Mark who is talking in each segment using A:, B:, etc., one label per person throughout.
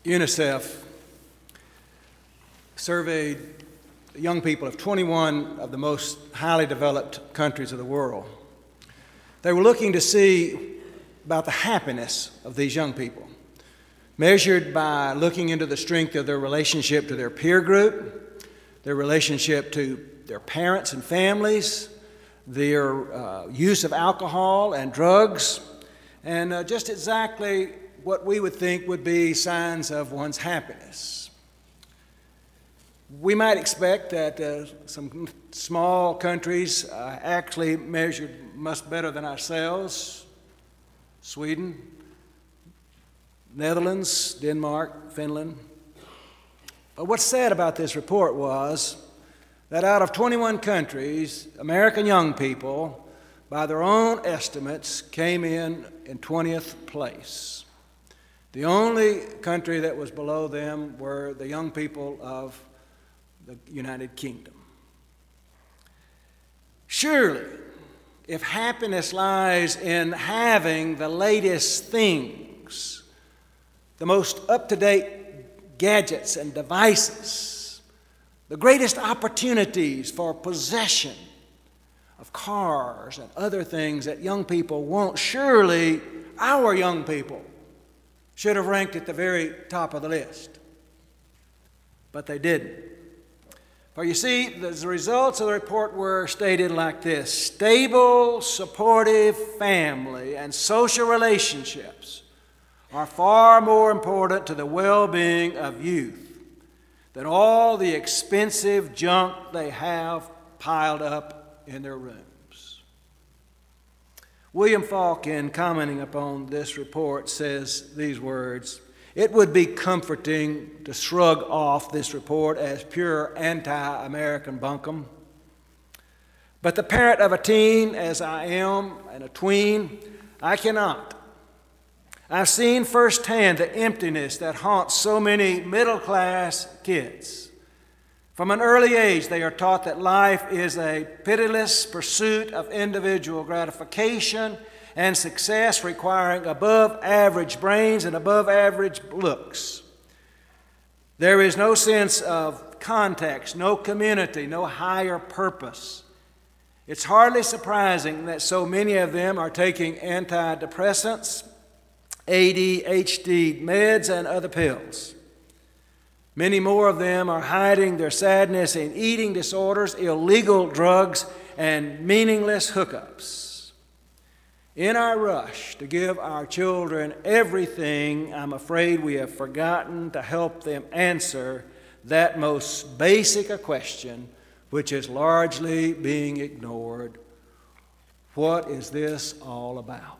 A: UNICEF surveyed young people of 21 of the most highly developed countries of the world. They were looking to see about the happiness of these young people, measured by looking into the strength of their relationship to their peer group, their relationship to their parents and families, their use of alcohol and drugs, and just exactly what we would think would be signs of one's happiness. We might expect that some small countries actually measured much better than ourselves: Sweden, Netherlands, Denmark, Finland. But what's sad about this report was that out of 21 countries, American young people, by their own estimates, came in 20th place. The only country that was below them were the young people of the United Kingdom. Surely, if happiness lies in having the latest things, the most up-to-date gadgets and devices, the greatest opportunities for possession of cars and other things that young people want, surely our young people should have ranked at the very top of the list. But they didn't. For you see, the results of the report were stated like this: stable, supportive family and social relationships are far more important to the well-being of youth than all the expensive junk they have piled up in their rooms. William Falk, in commenting upon this report, says these words: "It would be comforting to shrug off this report as pure anti-American bunkum. But the parent of a teen, as I am, and a tween, I cannot. I've seen firsthand the emptiness that haunts so many middle-class kids. From an early age, they are taught that life is a pitiless pursuit of individual gratification and success, requiring above-average brains and above-average looks. There is no sense of context, no community, no higher purpose. It's hardly surprising that so many of them are taking antidepressants, ADHD meds, and other pills. Many more of them are hiding their sadness in eating disorders, illegal drugs, and meaningless hookups. In our rush to give our children everything, I'm afraid we have forgotten to help them answer that most basic a question, which is largely being ignored: what is this all about?"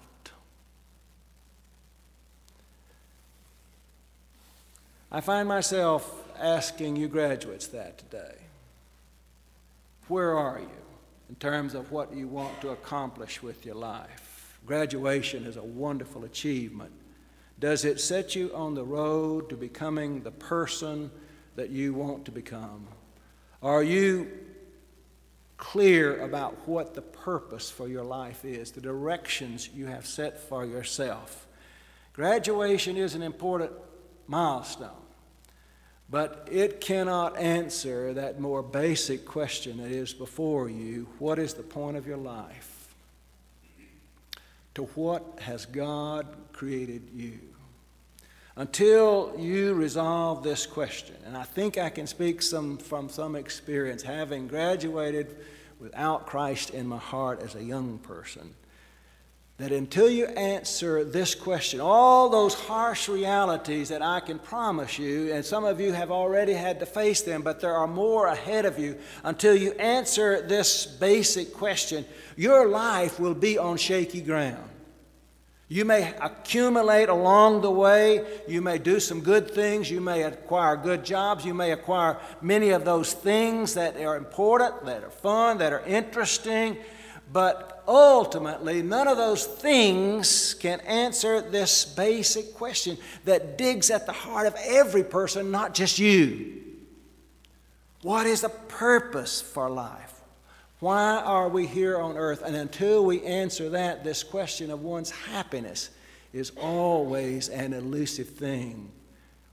A: I find myself asking you graduates that today. Where are you in terms of what you want to accomplish with your life? Graduation is a wonderful achievement. Does it set you on the road to becoming the person that you want to become? Are you clear about what the purpose for your life is, the directions you have set for yourself? Graduation is an important milestone, but it cannot answer that more basic question that is before you: what is the point of your life? To what has God created you? Until you resolve this question, and I think I can speak from some experience, having graduated without Christ in my heart as a young person, that until you answer this question, all those harsh realities that I can promise you, and some of you have already had to face them, but there are more ahead of you, until you answer this basic question, your life will be on shaky ground. You may accumulate along the way. You may do some good things. You may acquire good jobs. You may acquire many of those things that are important, that are fun, that are interesting. But ultimately, none of those things can answer this basic question that digs at the heart of every person, not just you. What is the purpose for life? Why are we here on earth? And until we answer that, this question of one's happiness is always an elusive thing.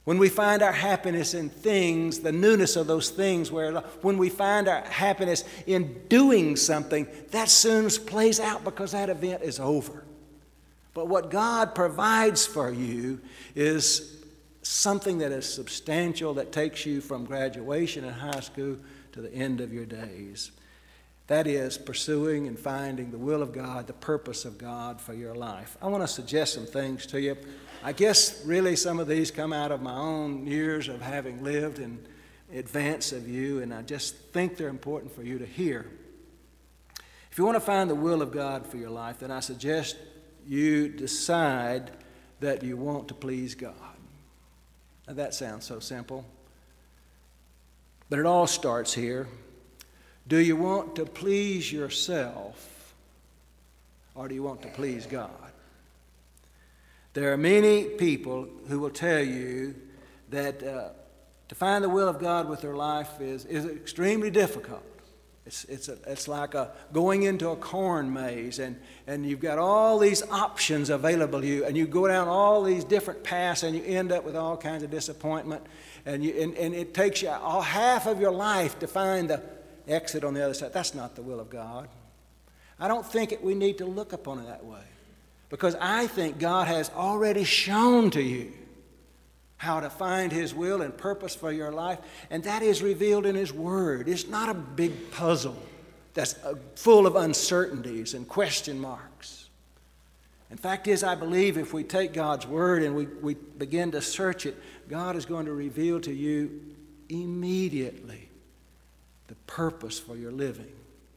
A: when we find our happiness in things, the newness of those things, when we find our happiness in doing something, that soon plays out because that event is over. But what God provides for you is something that is substantial, that takes you from graduation in high school to the end of your days. That is pursuing and finding the will of God, the purpose of God for your life. I want to suggest some things to you. I guess really some of these come out of my own years of having lived in advance of you, and I just think they're important for you to hear. If you want to find the will of God for your life, then I suggest you decide that you want to please God. Now that sounds so simple, but it all starts here. Do you want to please yourself, or do you want to please God? There are many people who will tell you that to find the will of God with their life is extremely difficult. It's like going into a corn maze, and you've got all these options available to you, and you go down all these different paths, and you end up with all kinds of disappointment, and it takes you all half of your life to find the exit on the other side. That's not the will of God. I don't think we need to look upon it that way, because I think God has already shown to you how to find His will and purpose for your life, and that is revealed in His Word. It's not a big puzzle that's full of uncertainties and question marks. In fact is, I believe if we take God's Word and we begin to search it, God is going to reveal to you immediately the purpose for your living.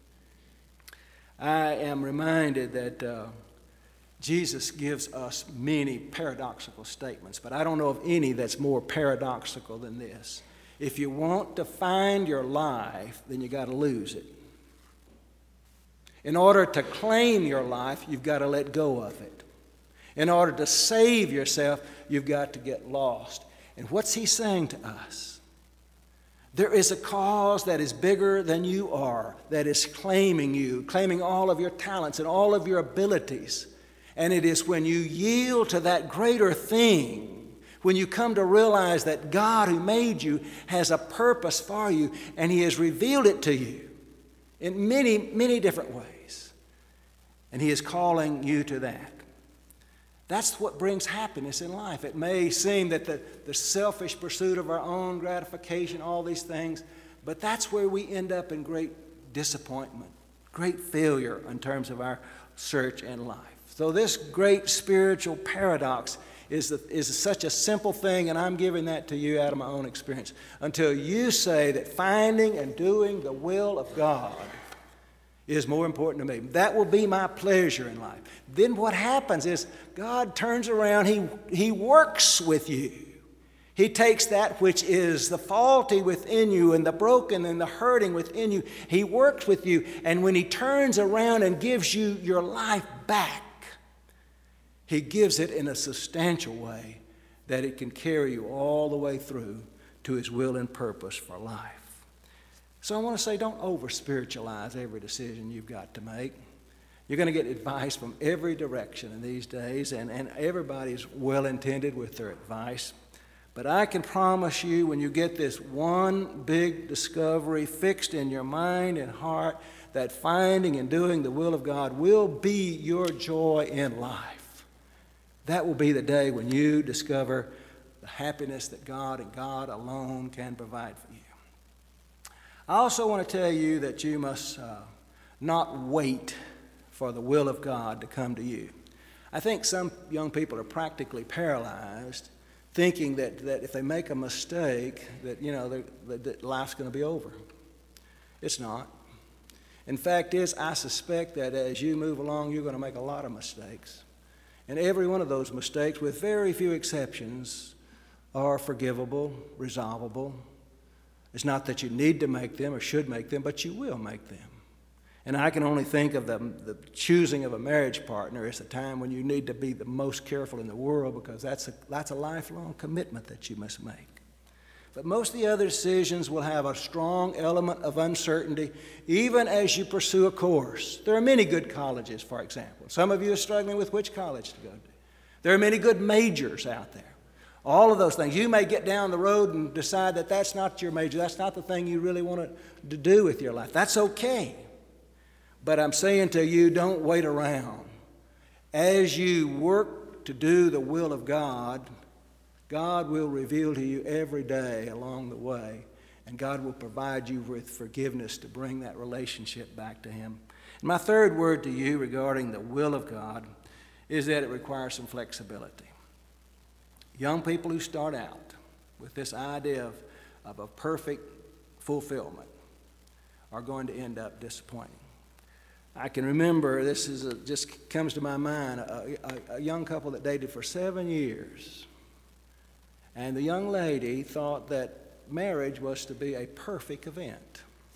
A: I am reminded that Jesus gives us many paradoxical statements, but I don't know of any that's more paradoxical than this. If you want to find your life, then you got to lose it. In order to claim your life, you've got to let go of it. In order to save yourself, you've got to get lost. And what's He saying to us? There is a cause that is bigger than you are, that is claiming you, claiming all of your talents and all of your abilities. And it is when you yield to that greater thing, when you come to realize that God who made you has a purpose for you, and He has revealed it to you in many, many different ways. And He is calling you to that. That's what brings happiness in life. It may seem that the selfish pursuit of our own gratification, all these things, but that's where we end up in great disappointment, great failure in terms of our search in life. So this great spiritual paradox is such a simple thing, and I'm giving that to you out of my own experience. Until you say that finding and doing the will of God is more important to me, that will be my pleasure in life. Then what happens is God turns around, He works with you. He takes that which is the faulty within you and the broken and the hurting within you. He works with you, and when He turns around and gives you your life back, He gives it in a substantial way that it can carry you all the way through to His will and purpose for life. So I want to say, don't over-spiritualize every decision you've got to make. You're going to get advice from every direction in these days, and everybody's well-intended with their advice. But I can promise you, when you get this one big discovery fixed in your mind and heart, that finding and doing the will of God will be your joy in life. That will be the day when you discover the happiness that God and God alone can provide for you. I also want to tell you that you must not wait for the will of God to come to you. I think some young people are practically paralyzed, thinking that if they make a mistake, that life's going to be over. It's not. In fact, I suspect that as you move along, you're going to make a lot of mistakes. And every one of those mistakes, with very few exceptions, are forgivable, resolvable. It's not that you need to make them or should make them, but you will make them. And I can only think of the choosing of a marriage partner as the time when you need to be the most careful in the world, because that's a lifelong commitment that you must make. But most of the other decisions will have a strong element of uncertainty, even as you pursue a course. There are many good colleges, for example. Some of you are struggling with which college to go to. There are many good majors out there. All of those things. You may get down the road and decide that that's not your major. That's not the thing you really want to do with your life. That's okay. But I'm saying to you, don't wait around. As you work to do the will of God, God will reveal to you every day along the way, and God will provide you with forgiveness to bring that relationship back to Him. And my third word to you regarding the will of God is that it requires some flexibility. Young people who start out with this idea of a perfect fulfillment are going to end up disappointing. I can remember, just comes to my mind, a young couple that dated for 7 years. And the young lady thought that marriage was to be a perfect event.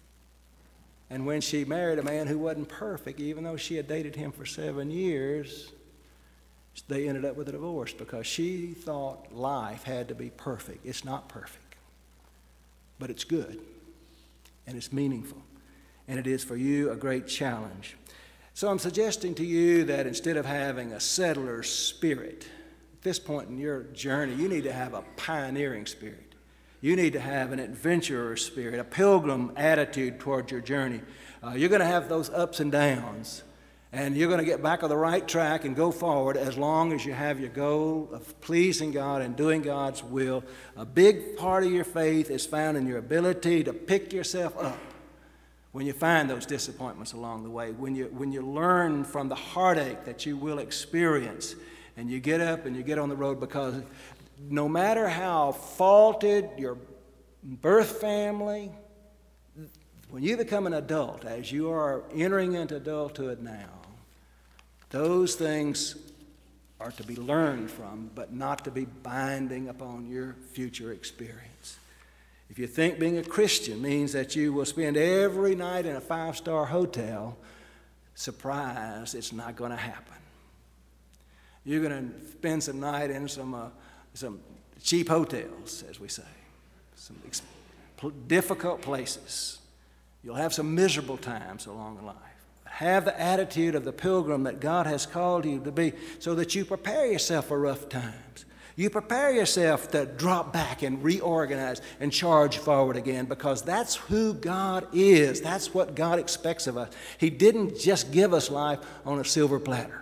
A: And when she married a man who wasn't perfect, even though she had dated him for 7 years, they ended up with a divorce because she thought life had to be perfect. It's not perfect, but it's good, and it's meaningful, and it is for you a great challenge. So I'm suggesting to you that instead of having a settler's spirit, at this point in your journey, you need to have a pioneering spirit. You need to have an adventurer spirit, a pilgrim attitude toward your journey. You're going to have those ups and downs. And you're going to get back on the right track and go forward as long as you have your goal of pleasing God and doing God's will. A big part of your faith is found in your ability to pick yourself up when you find those disappointments along the way, when you learn from the heartache that you will experience, and you get up and you get on the road, because no matter how faulted your birth family, when you become an adult, as you are entering into adulthood now, those things are to be learned from, but not to be binding upon your future experience. If you think being a Christian means that you will spend every night in a 5-star hotel, surprise, it's not going to happen. You're going to spend some night in some cheap hotels, as we say, some difficult places. You'll have some miserable times along the life. Have the attitude of the pilgrim that God has called you to be, so that you prepare yourself for rough times. You prepare yourself to drop back and reorganize and charge forward again, because that's who God is. That's what God expects of us. He didn't just give us life on a silver platter.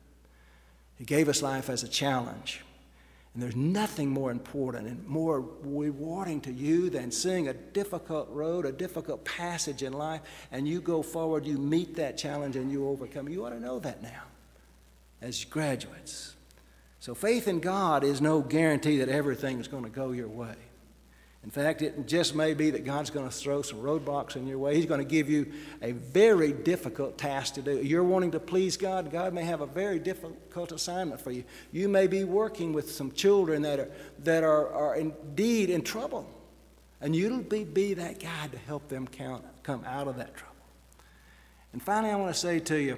A: He gave us life as a challenge. And there's nothing more important and more rewarding to you than seeing a difficult road, a difficult passage in life, and you go forward, you meet that challenge, and you overcome. You ought to know that now as graduates. So faith in God is no guarantee that everything is going to go your way. In fact, it just may be that God's going to throw some roadblocks in your way. He's going to give you a very difficult task to do. You're wanting to please God. God may have a very difficult assignment for you. You may be working with some children that are indeed in trouble. And you'll be that guide to help them come out of that trouble. And finally, I want to say to you,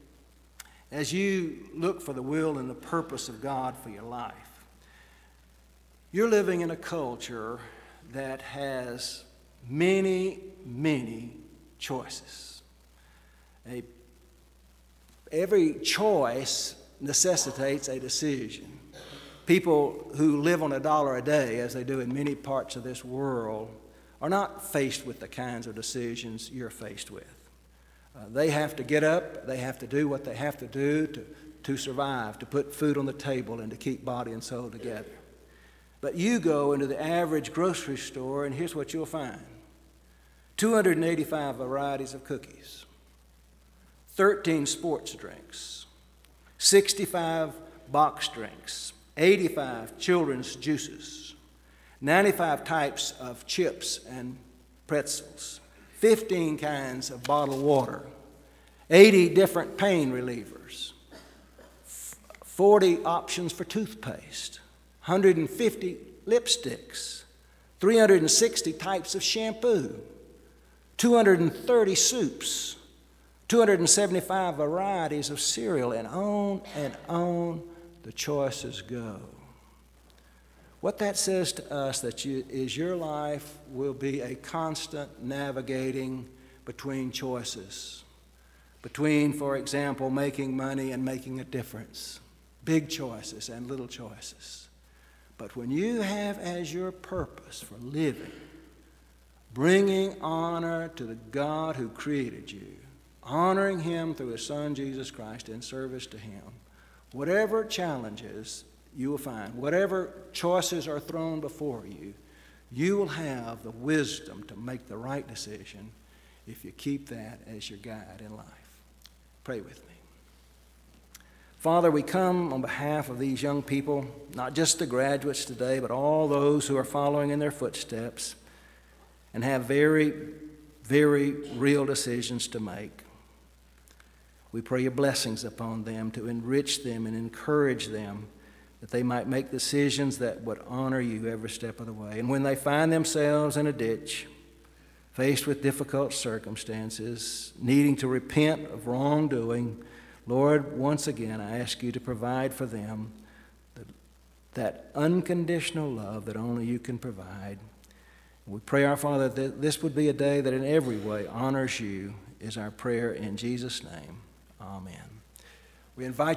A: as you look for the will and the purpose of God for your life, you're living in a culture that has many, many choices. Every choice necessitates a decision. People who live on $1 a day, as they do in many parts of this world, are not faced with the kinds of decisions you're faced with. They have to get up, they have to do what they have to do to survive, to put food on the table and to keep body and soul together. But you go into the average grocery store, and here's what you'll find. 285 varieties of cookies, 13 sports drinks, 65 box drinks, 85 children's juices, 95 types of chips and pretzels, 15 kinds of bottled water, 80 different pain relievers, 40 options for toothpaste, 150 lipsticks, 360 types of shampoo, 230 soups, 275 varieties of cereal, and on the choices go. What that says to us is your life will be a constant navigating between choices. Between, for example, making money and making a difference. Big choices and little choices. But when you have as your purpose for living, bringing honor to the God who created you, honoring Him through His Son, Jesus Christ, in service to Him, whatever challenges you will find, whatever choices are thrown before you, you will have the wisdom to make the right decision if you keep that as your guide in life. Pray with me. Father, we come on behalf of these young people, not just the graduates today, but all those who are following in their footsteps and have very, very real decisions to make. We pray your blessings upon them to enrich them and encourage them, that they might make decisions that would honor you every step of the way. And when they find themselves in a ditch, faced with difficult circumstances, needing to repent of wrongdoing, Lord, once again, I ask you to provide for them that unconditional love that only you can provide. We pray, our Father, that this would be a day that in every way honors you, is our prayer in Jesus' name. Amen. We invite